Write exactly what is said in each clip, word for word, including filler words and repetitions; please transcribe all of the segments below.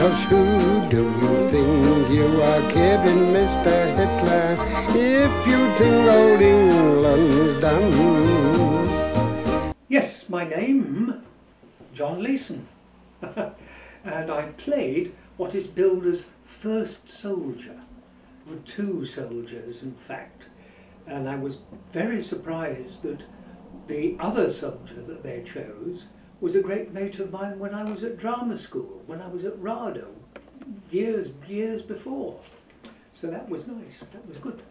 Who do you think you are kidding, Mister Hitler, if you think old England's done? Yes, my name, John Leeson, and I played what is billed as First Soldier. There were two soldiers, in fact, and I was very surprised that the other soldier that they chose was a great mate of mine when I was at drama school, when I was at RADO, years, years before. So that was nice, that was good.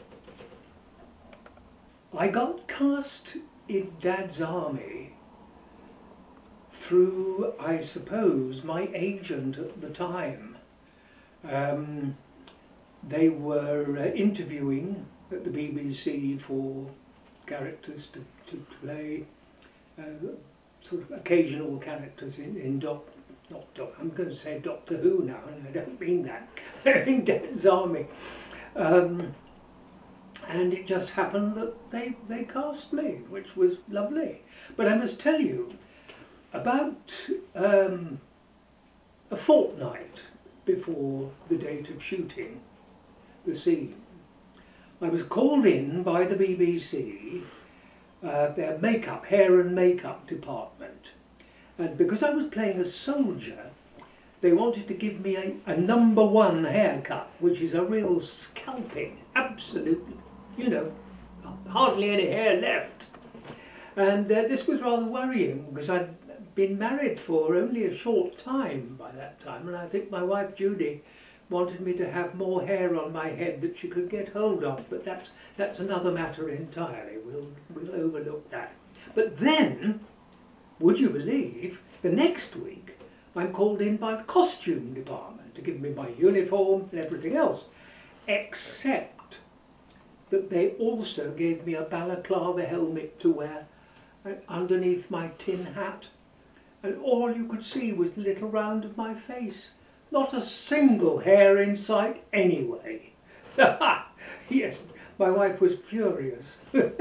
I got cast in Dad's Army through, I suppose, my agent at the time. Um, they were uh, interviewing at the B B C for characters to, to play, uh, sort of occasional characters in, in Doc, not Doc, I'm going to say Doctor Who now, and I don't mean that, in Dad's Army. Um, and it just happened that they, they cast me, which was lovely. But I must tell you, about um, a fortnight before the date of shooting the scene, I was called in by the B B C, uh, their makeup, hair and makeup department, and because I was playing a soldier, they wanted to give me a, a number one haircut, which is a real scalping, absolutely, you know, hardly any hair left. And uh, this was rather worrying because I'd been married for only a short time by that time, and I think my wife Judy wanted me to have more hair on my head that she could get hold of, but that's that's another matter entirely. We'll we'll overlook that. But then, would you believe, the next week I'm called in by the costume department to give me my uniform and everything else, except that they also gave me a balaclava helmet to wear underneath my tin hat, and all you could see was the little round of my face. Not a single hair in sight anyway. Yes, my wife was furious.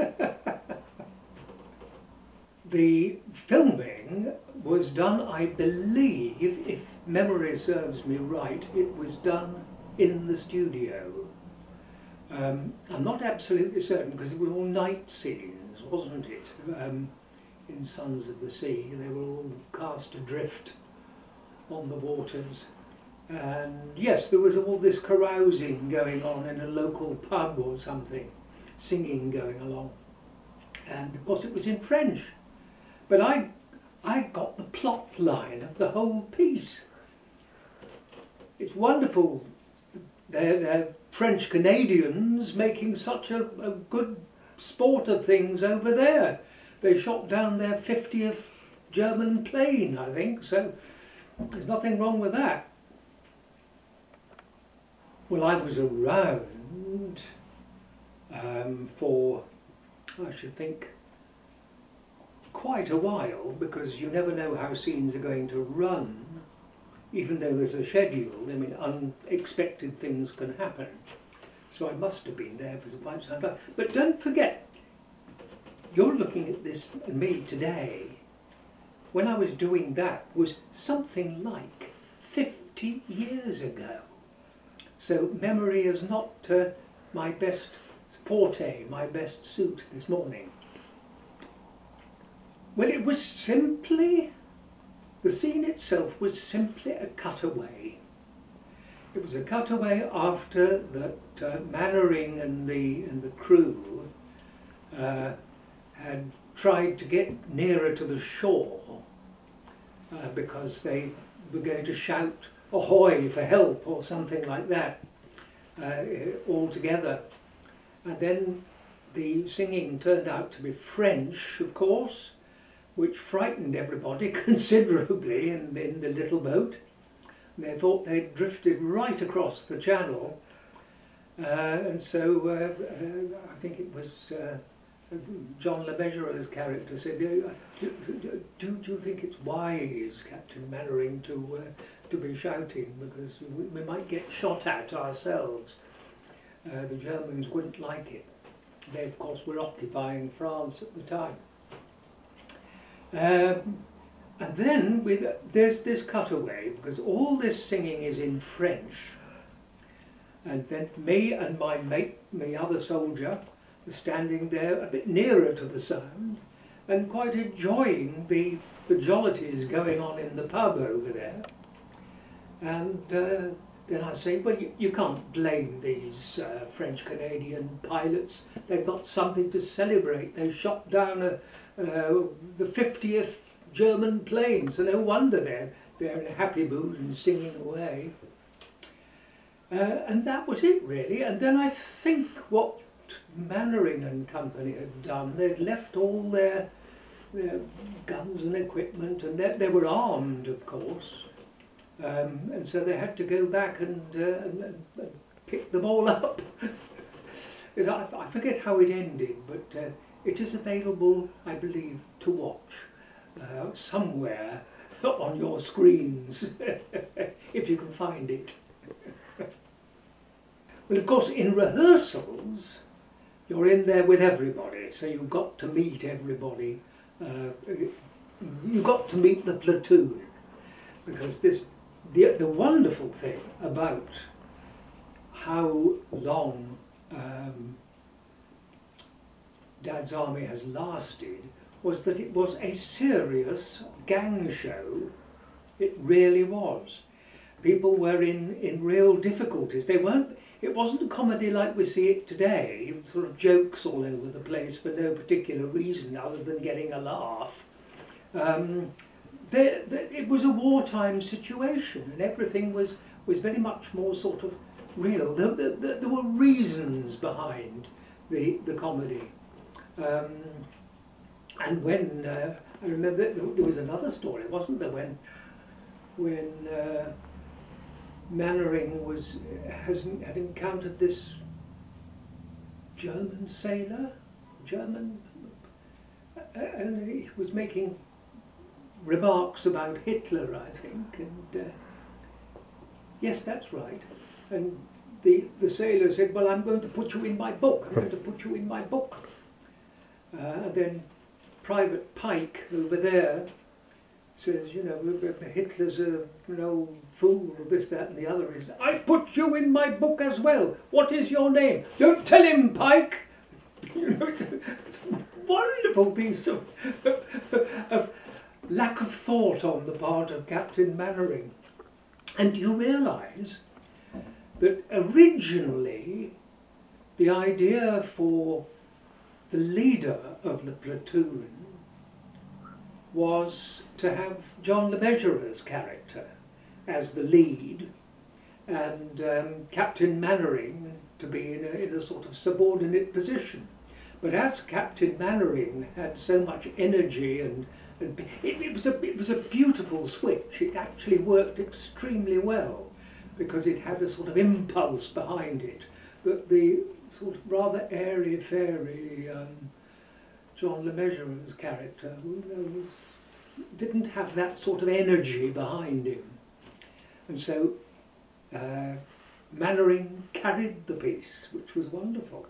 The filming was done, I believe, if memory serves me right, it was done in the studio. Um, I'm not absolutely certain because it was all night scenes, wasn't it? Um, in Sons of the Sea, they were all cast adrift on the waters. And yes, there was all this carousing going on in a local pub or something, singing going along. And of course it was in French. But I, I got the plot line of the whole piece. It's wonderful, they're, they're French Canadians making such a, a good sport of things over there. They shot down their fiftieth German plane, I think, so there's nothing wrong with that. Well, I was around um, for, I should think, quite a while, because you never know how scenes are going to run, even though there's a schedule. I mean, unexpected things can happen. So I must have been there for quite some time. But don't forget, you're looking at this, me today. When I was doing that was something like fifty years ago. So memory is not uh, my best forte, my best suit this morning. Well, it was simply, the scene itself was simply a cutaway. It was a cutaway after that uh, Mannering and the, and the crew uh, had tried to get nearer to the shore uh, because they were going to shout ahoy for help or something like that uh, all together. And then the singing turned out to be French, of course, which frightened everybody considerably in, in the little boat. They thought they'd drifted right across the channel, uh, and so uh, uh, I think it was uh, John Le Mesureur's character said, do, do, do, do you think it's wise, Captain Mannering, to, uh, to be shouting, because we, we might get shot at ourselves. Uh, the Germans wouldn't like it. They, of course, were occupying France at the time. Um, And then with, there's this cutaway, because all this singing is in French. And then me and my mate, my other soldier, were standing there a bit nearer to the sound and quite enjoying the, the jollities going on in the pub over there. And uh, then I say, well, you, you can't blame these uh, French-Canadian pilots. They've got something to celebrate. They shot down a, uh, the fiftieth German plane, so no wonder they're, they're in a happy mood and singing away. Uh, and that was it, really. And then I think what Mannering and Company had done, they'd left all their, their guns and equipment, and they, they were armed, of course. Um, and so they had to go back and, uh, and, and pick them all up. I, I forget how it ended, but uh, it is available, I believe, to watch uh, somewhere on your screens, if you can find it. Well, of course, in rehearsals, you're in there with everybody, so you've got to meet everybody. Uh, you've got to meet the platoon, because this, the, the wonderful thing about how long um, Dad's Army has lasted was that it was a serious gang show. It really was. People were in, in real difficulties. They weren't, it wasn't a comedy like we see it today, with sort of jokes all over the place for no particular reason other than getting a laugh. Um, they, they, it was a wartime situation, and everything was, was very much more sort of real. There, there, there were reasons behind the, the comedy. Um, and when, uh, I remember there was another story, wasn't there, when, when uh, Mannering was, has, had encountered this German sailor, German, and he was making remarks about Hitler, I think, and uh, yes, that's right. And the, the sailor said, well, I'm going to put you in my book, I'm going to put you in my book. Uh, and then Private Pike, over there, says, you know, Hitler's a you know, fool, this, that and the other. He said, I put you in my book as well. What is your name? Don't tell him, Pike. You know, it's a, it's a wonderful piece of, of lack of thought on the part of Captain Mannering. And you realise that originally the idea for the leader of the platoon was to have John Le Mesureur's character as the lead, and um, Captain Mannering to be in a, in a sort of subordinate position. But as Captain Mannering had so much energy, and, and it, it, was a, it was a beautiful switch. It actually worked extremely well, because it had a sort of impulse behind it that the sort of rather airy-fairy um, John Le Mesureur's character was, didn't have that sort of energy behind him. And so uh, Mannering carried the piece, which was wonderful.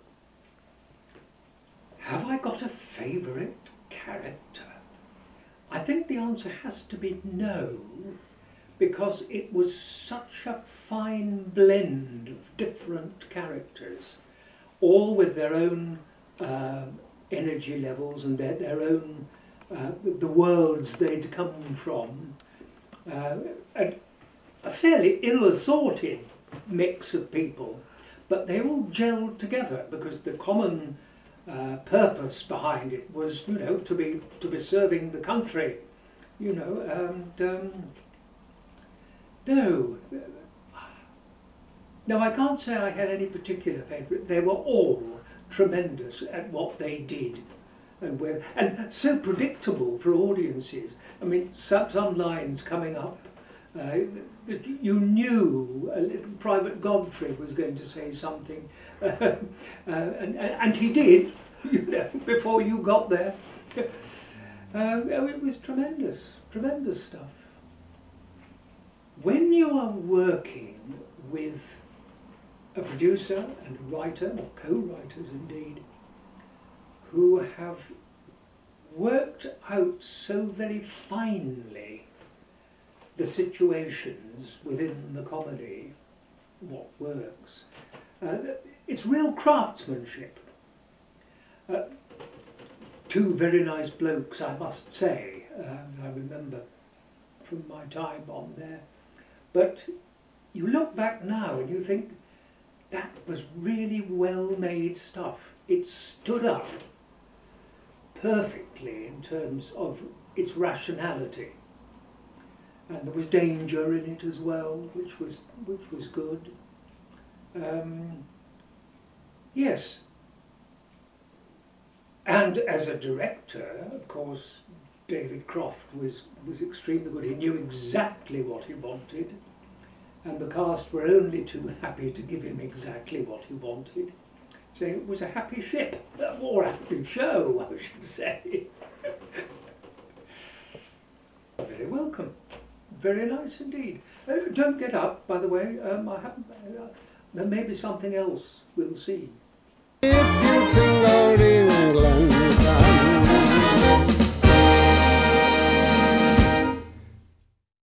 Have I got a favourite character? I think the answer has to be no, because it was such a fine blend of different characters, all with their own uh, energy levels and their, their own, uh, the worlds they'd come from. Uh, and a fairly ill-assorted mix of people, but they all gelled together because the common uh, purpose behind it was, you know, to be to be serving the country, you know, and um, no, no, I can't say I had any particular favourite. They were all tremendous at what they did, and were, and so predictable for audiences. I mean, some, some lines coming up uh, that you knew a little Private Godfrey was going to say something, uh, uh, and, and he did, you know, before you got there. Uh, it was tremendous, tremendous stuff. When you are working with a producer and a writer, or co-writers indeed, who have worked out so very finely the situations within the comedy, what works. Uh, it's real craftsmanship. Uh, two very nice blokes, I must say, um, I remember from my time on there. But you look back now and you think, that was really well-made stuff. It stood up perfectly in terms of its rationality. And there was danger in it as well, which was, which was good. Um, yes. And as a director, of course, David Croft was, was extremely good. He knew exactly what he wanted, and the cast were only too happy to give him exactly what he wanted. So it was a happy ship, or a happy show, I should say. Very welcome. Very nice indeed. Uh, don't get up, by the way. Um, I haven't. Uh, there may be something else we'll see.